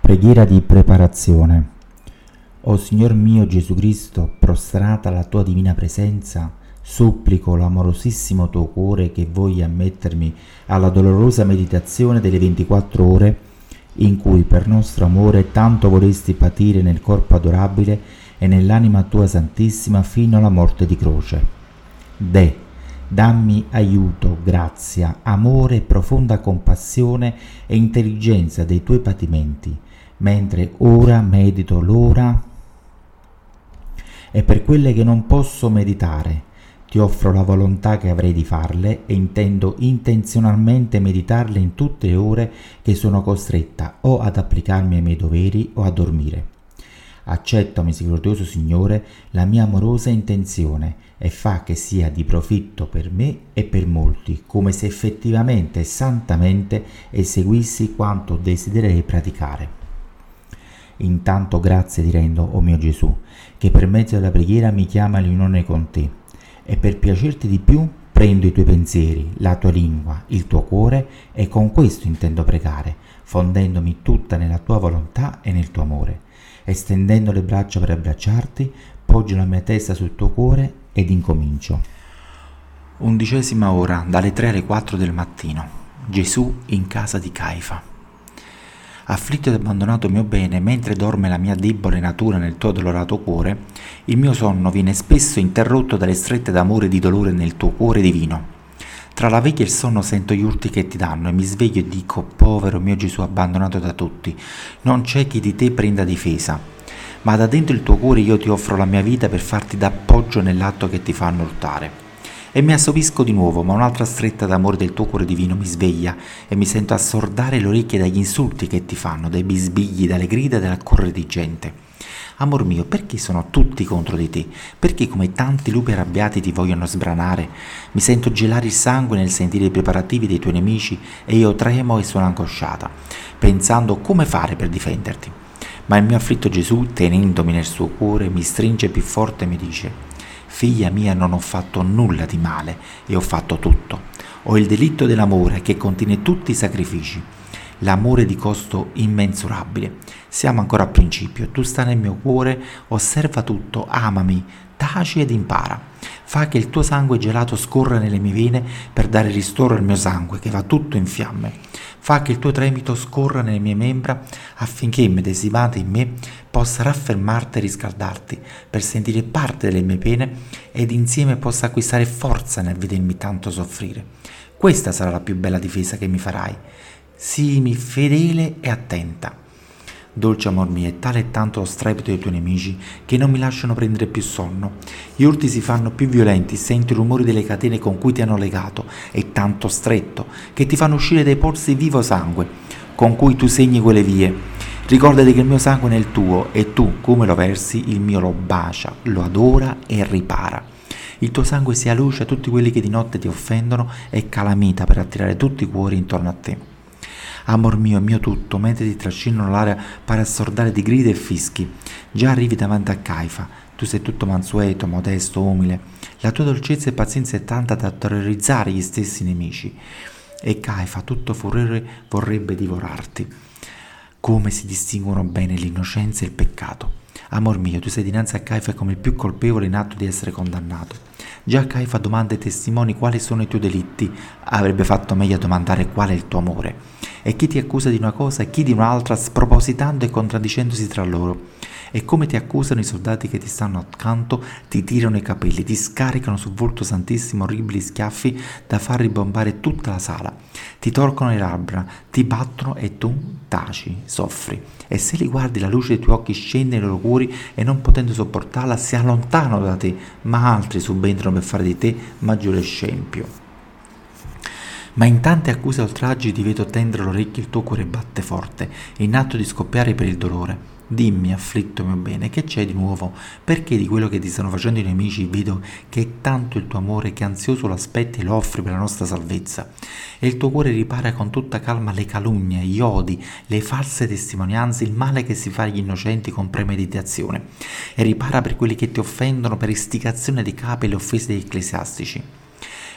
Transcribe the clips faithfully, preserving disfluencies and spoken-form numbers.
Preghiera di preparazione. O Signor mio Gesù Cristo, prostrata alla tua divina presenza, supplico l'amorosissimo tuo cuore che voglia ammettermi alla dolorosa meditazione delle ventiquattro ore in cui per nostro amore tanto vorresti patire nel corpo adorabile e nell'anima tua santissima fino alla morte di croce. De, dammi aiuto, grazia, amore, profonda compassione e intelligenza dei tuoi patimenti, mentre ora medito l'ora e per quelle che non posso meditare, ti offro la volontà che avrei di farle e intendo intenzionalmente meditarle in tutte le ore che sono costretta o ad applicarmi ai miei doveri o a dormire. Accetta, misericordioso Signore, la mia amorosa intenzione e fa che sia di profitto per me e per molti, come se effettivamente e santamente eseguissi quanto desidererei praticare. Intanto grazie ti rendo, o mio Gesù, che per mezzo della preghiera mi chiama all'unione con te, e per piacerti di più prendo i tuoi pensieri, la tua lingua, il tuo cuore, e con questo intendo pregare, fondendomi tutta nella tua volontà e nel tuo amore. Estendendo le braccia per abbracciarti, poggio la mia testa sul tuo cuore ed incomincio. Undicesima ora, dalle tre alle quattro del mattino. Gesù in casa di Caifa. Afflitto ed abbandonato mio bene, mentre dorme la mia debole natura nel tuo addolorato cuore, il mio sonno viene spesso interrotto dalle strette d'amore e di dolore nel tuo cuore divino. Tra la veglia e il sonno sento gli urti che ti danno e mi sveglio e dico: povero mio Gesù abbandonato da tutti, non c'è chi di te prenda difesa. Ma da dentro il tuo cuore io ti offro la mia vita per farti d'appoggio nell'atto che ti fanno urtare. E mi assopisco di nuovo, ma un'altra stretta d'amore del tuo cuore divino mi sveglia e mi sento assordare le orecchie dagli insulti che ti fanno, dai bisbigli, dalle grida e dall'accorrere di gente. Amor mio, perché sono tutti contro di te? Perché come tanti lupi arrabbiati ti vogliono sbranare? Mi sento gelare il sangue nel sentire i preparativi dei tuoi nemici e io tremo e sono angosciata, pensando come fare per difenderti. Ma il mio afflitto Gesù, tenendomi nel suo cuore, mi stringe più forte e mi dice: figlia mia, non ho fatto nulla di male e ho fatto tutto. Ho il delitto dell'amore che contiene tutti i sacrifici. L'amore di costo immensurabile. Siamo ancora a principio, tu stai nel mio cuore, osserva tutto, amami, taci ed impara. Fa che il tuo sangue gelato scorra nelle mie vene per dare ristoro al mio sangue che va tutto in fiamme. Fa che il tuo tremito scorra nelle mie membra affinché, medesimata in me, possa raffermarti e riscaldarti per sentire parte delle mie pene ed insieme possa acquistare forza nel vedermi tanto soffrire. Questa sarà la più bella difesa che mi farai. Sii fedele e attenta. Dolce amor mio, è tale e tanto lo strepito dei tuoi nemici che non mi lasciano prendere più sonno. Gli urti si fanno più violenti, sento i rumori delle catene con cui ti hanno legato, è tanto stretto che ti fanno uscire dai polsi vivo sangue con cui tu segni quelle vie. Ricordati che il mio sangue è nel tuo e tu, come lo versi, il mio lo bacia, lo adora e ripara. Il tuo sangue sia luce a tutti quelli che di notte ti offendono e calamita per attirare tutti i cuori intorno a te. Amor mio, mio tutto, mentre ti trascinano l'aria pare assordare di grida e fischi. Già arrivi davanti a Caifa, tu sei tutto mansueto, modesto, umile. La tua dolcezza e pazienza è tanta da terrorizzare gli stessi nemici. E Caifa, tutto furore, vorrebbe divorarti. Come si distinguono bene l'innocenza e il peccato. Amor mio, tu sei dinanzi a Caifa come il più colpevole in atto di essere condannato. Già Caifa domanda ai testimoni quali sono i tuoi delitti, avrebbe fatto meglio a domandare qual è il tuo amore. E chi ti accusa di una cosa e chi di un'altra, spropositando e contraddicendosi tra loro. E come ti accusano i soldati che ti stanno accanto, ti tirano i capelli, ti scaricano sul volto santissimo orribili schiaffi da far ribombare tutta la sala. Ti torcono le labbra, ti battono e tu taci, soffri. E se li guardi la luce dei tuoi occhi scende nei loro cuori e non potendo sopportarla si allontanano da te, ma altri subentrano per fare di te maggiore scempio. Ma in tante accuse e oltraggi ti vedo tendere l'orecchio, il tuo cuore batte forte, in atto di scoppiare per il dolore. Dimmi, afflitto mio bene, che c'è di nuovo? Perché di quello che ti stanno facendo i nemici vedo che è tanto il tuo amore che ansioso lo aspetti e lo offri per la nostra salvezza. E il tuo cuore ripara con tutta calma le calunnie, gli odi, le false testimonianze, il male che si fa agli innocenti con premeditazione. E ripara per quelli che ti offendono per istigazione dei capi e le offese degli ecclesiastici.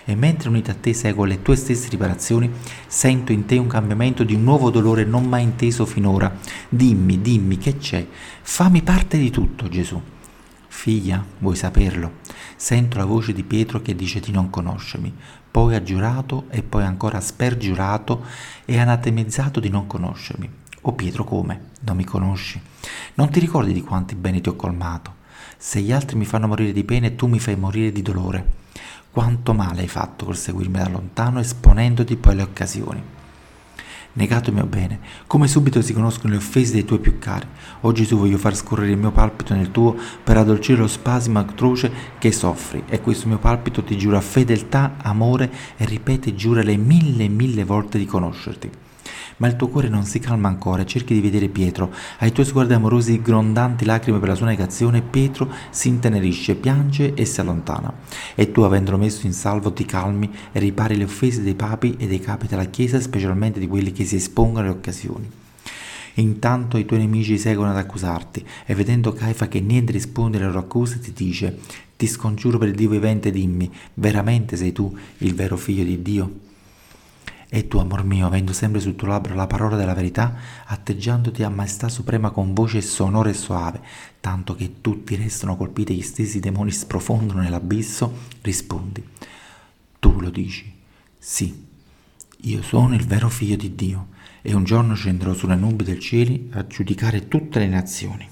E mentre unito a te seguo le tue stesse riparazioni, sento in te un cambiamento di un nuovo dolore non mai inteso finora. Dimmi, dimmi, che c'è? Fammi parte di tutto, Gesù. Figlia, vuoi saperlo? Sento la voce di Pietro che dice di non conoscermi. Poi ha giurato e poi ancora ha spergiurato e anatemizzato di non conoscermi. Oh Pietro, come? Non mi conosci? Non ti ricordi di quanti beni ti ho colmato? Se gli altri mi fanno morire di pena e tu mi fai morire di dolore. Quanto male hai fatto col seguirmi da lontano, esponendoti poi alle occasioni. Negato il mio bene, come subito si conoscono le offese dei tuoi più cari. O Gesù, voglio far scorrere il mio palpito nel tuo per addolcire lo spasimo atroce che soffri, e questo mio palpito ti giura fedeltà, amore e ripete giura le mille e mille volte di conoscerti. Ma il tuo cuore non si calma ancora, cerchi di vedere Pietro. Ai tuoi sguardi amorosi, grondanti lacrime per la sua negazione, Pietro si intenerisce, piange e si allontana. E tu, avendolo messo in salvo, ti calmi e ripari le offese dei papi e dei capi della Chiesa, specialmente di quelli che si espongono alle occasioni. Intanto i tuoi nemici seguono ad accusarti, e vedendo Caifa che niente risponde alle loro accuse, ti dice: ti scongiuro per il Dio vivente, dimmi, veramente sei tu il vero figlio di Dio? E tu, amor mio, avendo sempre sul tuo labbro la parola della verità, atteggiandoti a maestà suprema con voce sonora e soave, tanto che tutti restano colpiti e gli stessi demoni sprofondano nell'abisso, rispondi: tu lo dici, sì, io sono il vero figlio di Dio, e un giorno scenderò sulle nubi del cielo a giudicare tutte le nazioni.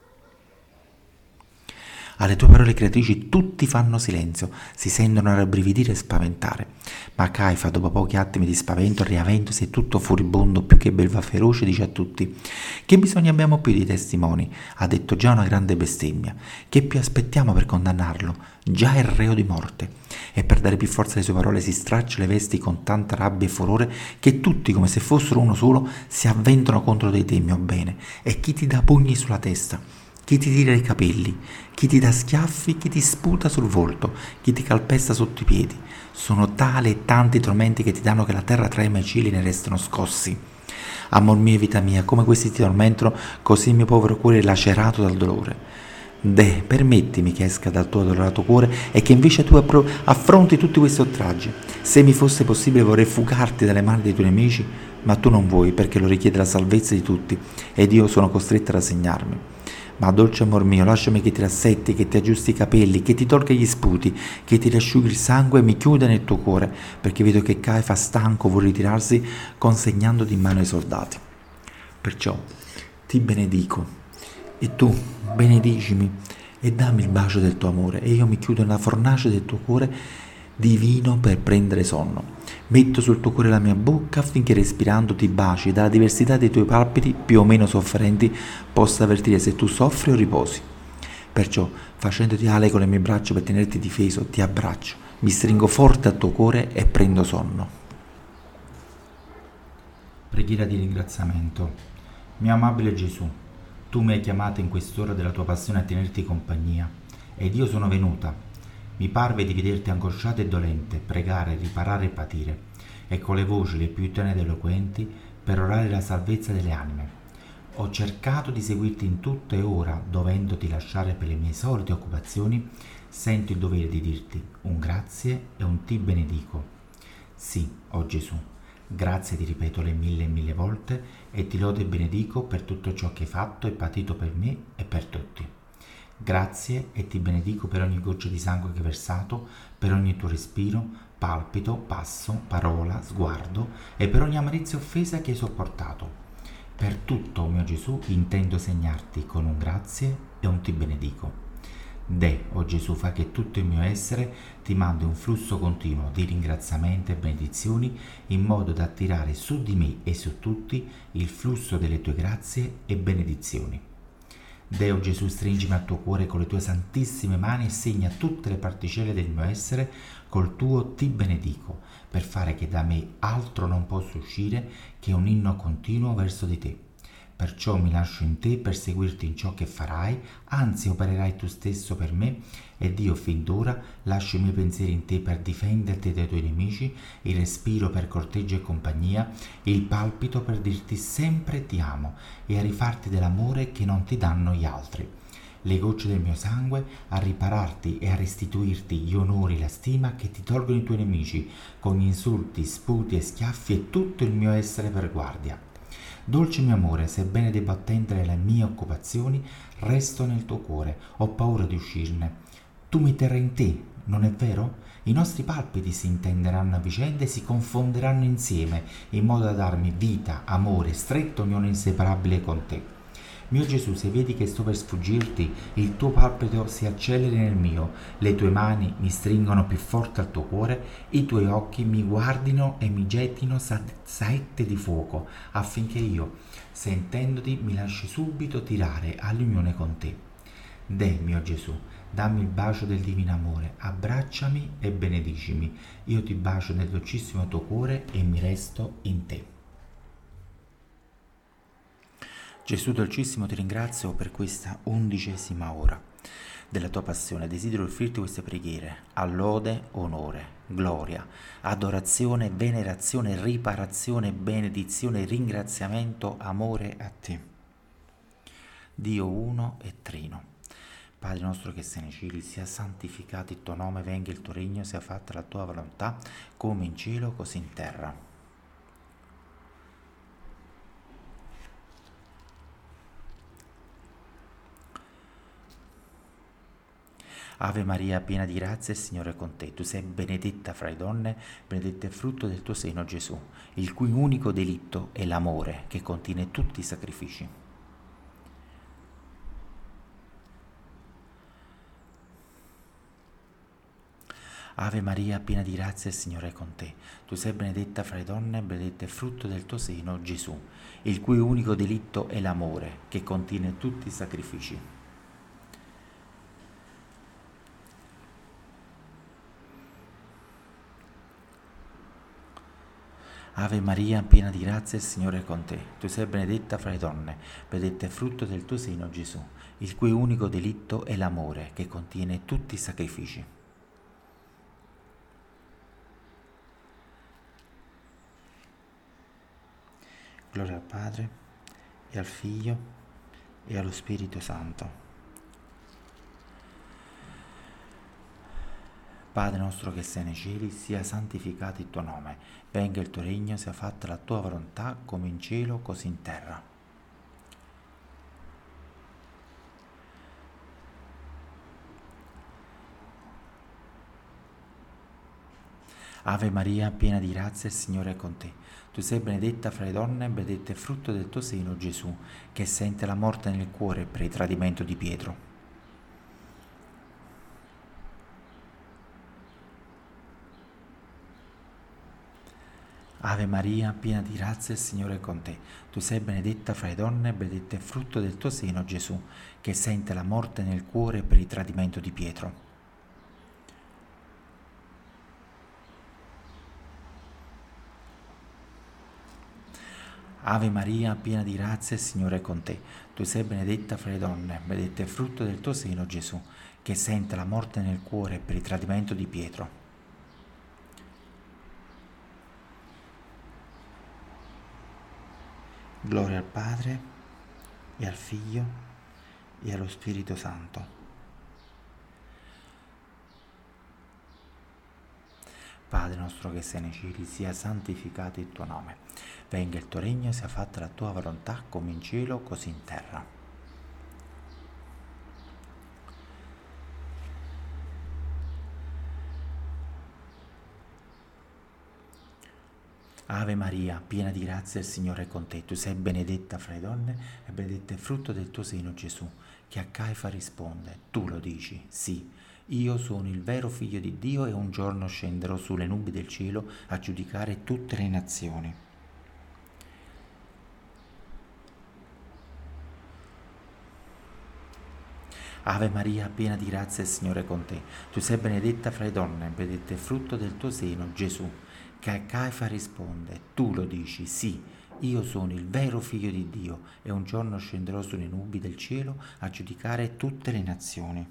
Alle tue parole creatrici tutti fanno silenzio, si sentono rabbrividire e spaventare. Ma Caifa, dopo pochi attimi di spavento, riavendosi e tutto furibondo più che belva feroce, dice a tutti: che bisogno abbiamo più di testimoni? Ha detto già una grande bestemmia. Che più aspettiamo per condannarlo? Già è reo di morte. E per dare più forza alle sue parole si straccia le vesti con tanta rabbia e furore che tutti, come se fossero uno solo, si avventano contro di te, mio bene. E chi ti dà pugni sulla testa? Chi ti tira i capelli, chi ti dà schiaffi, chi ti sputa sul volto, chi ti calpesta sotto i piedi. Sono tali e tanti i tormenti che ti danno che la terra trema e i cieli ne restano scossi. Amor mio e vita mia, come questi ti tormentano, così il mio povero cuore è lacerato dal dolore. Deh, permettimi che esca dal tuo adorato cuore e che invece tu appro- affronti tutti questi oltraggi. Se mi fosse possibile vorrei fugarti dalle mani dei tuoi nemici, ma tu non vuoi, perché lo richiede la salvezza di tutti, ed io sono costretta a rassegnarmi. Ma dolce amor mio, lasciami che ti rassetti, che ti aggiusti i capelli, che ti tolga gli sputi, che ti riasciughi il sangue e mi chiuda nel tuo cuore, perché vedo che Caifa stanco vuole ritirarsi consegnandoti in mano ai soldati. Perciò ti benedico, e tu benedicimi e dammi il bacio del tuo amore, e io mi chiudo nella fornace del tuo cuore divino per prendere sonno. Metto sul tuo cuore la mia bocca affinché respirando ti baci, dalla diversità dei tuoi palpiti più o meno sofferenti possa avvertire se tu soffri o riposi. Perciò, facendoti ale con le mie braccia per tenerti difeso, ti abbraccio, mi stringo forte al tuo cuore e prendo sonno. Preghiera di ringraziamento. Mio amabile Gesù, tu mi hai chiamato in quest'ora della tua passione a tenerti compagnia, ed io sono venuta. Mi parve di vederti angosciata e dolente, pregare, riparare e patire, e con le voci le più tenere ed eloquenti perorare la salvezza delle anime. Ho cercato di seguirti in tutto e ora, dovendoti lasciare per le mie solite occupazioni, sento il dovere di dirti un grazie e un ti benedico. Sì, o Gesù, grazie ti ripeto le mille e mille volte e ti lodo e benedico per tutto ciò che hai fatto e patito per me e per tutti. Grazie e ti benedico per ogni goccia di sangue che hai versato, per ogni tuo respiro, palpito, passo, parola, sguardo e per ogni amarezza e offesa che hai sopportato. Per tutto, mio Gesù, intendo segnarti con un grazie e un ti benedico. De, o Gesù, fa che tutto il mio essere ti mandi un flusso continuo di ringraziamenti e benedizioni in modo da attirare su di me e su tutti il flusso delle tue grazie e benedizioni. Deo Gesù, stringimi al tuo cuore con le tue santissime mani e segna tutte le particelle del mio essere col tuo ti benedico, per fare che da me altro non possa uscire che un inno continuo verso di te. Perciò mi lascio in te per seguirti in ciò che farai, anzi opererai tu stesso per me, ed io fin d'ora lascio i miei pensieri in te per difenderti dai tuoi nemici, il respiro per corteggio e compagnia, il palpito per dirti sempre ti amo e a rifarti dell'amore che non ti danno gli altri. le gocce del mio sangue a ripararti e a restituirti gli onori e la stima che ti tolgono i tuoi nemici, con gli insulti, sputi e schiaffi e tutto il mio essere per guardia. Dolce mio amore, sebbene debba attendere le mie occupazioni, resto nel tuo cuore, ho paura di uscirne. Tu mi terrai in te, non è vero? I nostri palpiti si intenderanno a vicenda e si confonderanno insieme, in modo da darmi vita, amore, stretto unione inseparabile con te. Mio Gesù, se vedi che sto per sfuggirti, il tuo palpito si acceleri nel mio, le tue mani mi stringono più forte al tuo cuore, i tuoi occhi mi guardino e mi gettino sa- saette di fuoco, affinché io, sentendoti, mi lasci subito tirare all'unione con te. Deh, mio Gesù, dammi il bacio del divino amore, abbracciami e benedicimi. Io ti bacio nel dolcissimo tuo cuore e mi resto in te. Gesù dolcissimo, ti ringrazio per questa undicesima ora della tua passione. Desidero offrirti queste preghiere a lode, onore, gloria, adorazione, venerazione, riparazione, benedizione, ringraziamento, amore a te. Dio uno e trino. Padre nostro che sei nei cieli, sia santificato il tuo nome, venga il tuo regno, sia fatta la tua volontà, come in cielo così in terra. Ave Maria, piena di grazia, il Signore è con te. Tu sei benedetta fra le donne, benedetto è il frutto del tuo seno, Gesù, il cui unico delitto è l'amore, che contiene tutti i sacrifici. Ave Maria, piena di grazia, il Signore è con te. Tu sei benedetta fra le donne, benedetto è il frutto del tuo seno, Gesù, il cui unico delitto è l'amore, che contiene tutti i sacrifici. Ave Maria, piena di grazia, il Signore è con te. Tu sei benedetta fra le donne, benedetto è il frutto del tuo seno, Gesù, il cui unico delitto è l'amore, che contiene tutti i sacrifici. Gloria al Padre, e al Figlio, e allo Spirito Santo. Padre nostro che sei nei cieli, sia santificato il tuo nome, venga il tuo regno, sia fatta la tua volontà, come in cielo, così in terra. Ave Maria, piena di grazia, il Signore è con te. Tu sei benedetta fra le donne, benedetto è il frutto del tuo seno, Gesù, che sente la morte nel cuore per il tradimento di Pietro. Ave Maria, piena di grazia, il Signore è con te. Tu sei benedetta fra le donne, benedetto è il frutto del tuo seno, Gesù, che sente la morte nel cuore per il tradimento di Pietro. Ave Maria, piena di grazia, il Signore è con te. Tu sei benedetta fra le donne, benedetto è il frutto del tuo seno, Gesù, che sente la morte nel cuore per il tradimento di Pietro. Gloria al Padre, e al Figlio, e allo Spirito Santo. Padre nostro che sei nei cieli, sia santificato il tuo nome. Venga il tuo regno, sia fatta la tua volontà, come in cielo, così in terra. Ave Maria, piena di grazia, il Signore è con te. Tu sei benedetta fra le donne e benedetto è il frutto del tuo seno, Gesù, che a Caifa risponde: tu lo dici, sì, io sono il vero figlio di Dio e un giorno scenderò sulle nubi del cielo a giudicare tutte le nazioni. Ave Maria, piena di grazia, il Signore è con te. Tu sei benedetta fra le donne, benedetto è il frutto del tuo seno, Gesù, che a Caifa risponde: tu lo dici, sì, io sono il vero figlio di Dio e un giorno scenderò sulle nubi del cielo a giudicare tutte le nazioni.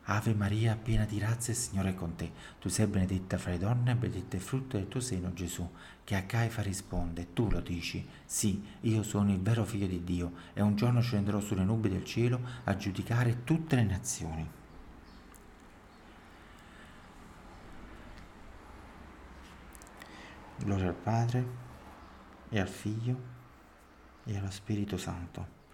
Ave Maria, piena di grazia, il Signore è con te. Tu sei benedetta fra le donne, e benedetto è il frutto del tuo seno, Gesù. Che a Caifa risponde, tu lo dici, sì, io sono il vero figlio di Dio, e un giorno scenderò sulle nubi del cielo a giudicare tutte le nazioni. Gloria al Padre, e al Figlio, e allo Spirito Santo.